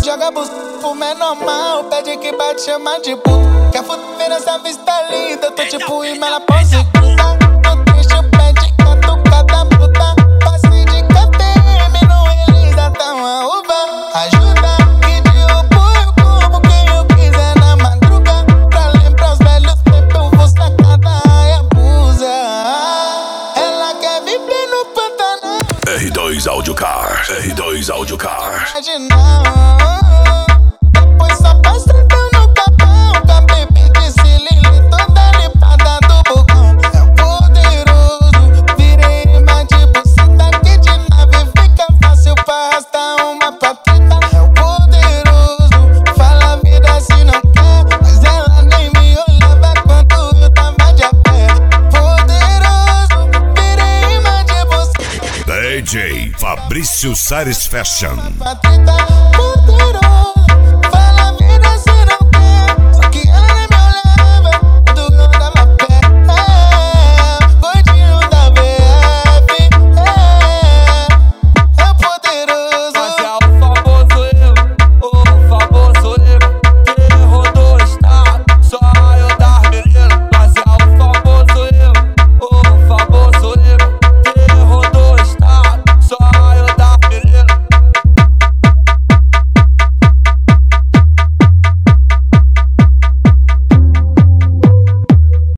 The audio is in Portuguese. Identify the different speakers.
Speaker 1: Joga buceta pro menor mal, pede que bate, chama de puta. Quer fuder nessa vista linda, eu tô tipo em na pose gruda. No triste pede catucada puta. Passe de KTM, não realiza, tá uma uva. Ajuda que de roubo eu como quem eu quiser na madruga. Pra lembrar os velhos tempos eu vou sacar da Hayabusa. Ela quer viver no Pantanal.
Speaker 2: R2 Audiocar, R2 Audiocar.
Speaker 1: Depois só passa no capão, com a bebê de cilindro toda limpada do bocão. É o poderoso, virei imã de buceta que de nave fica fácil pra arrastar uma pateta. É o poderoso, fala a vida se não quer, mas ela nem me olhava quando eu tava de a pé. Poderoso, virei imã de buceta.
Speaker 2: DJ Fabrício Sares Fashion.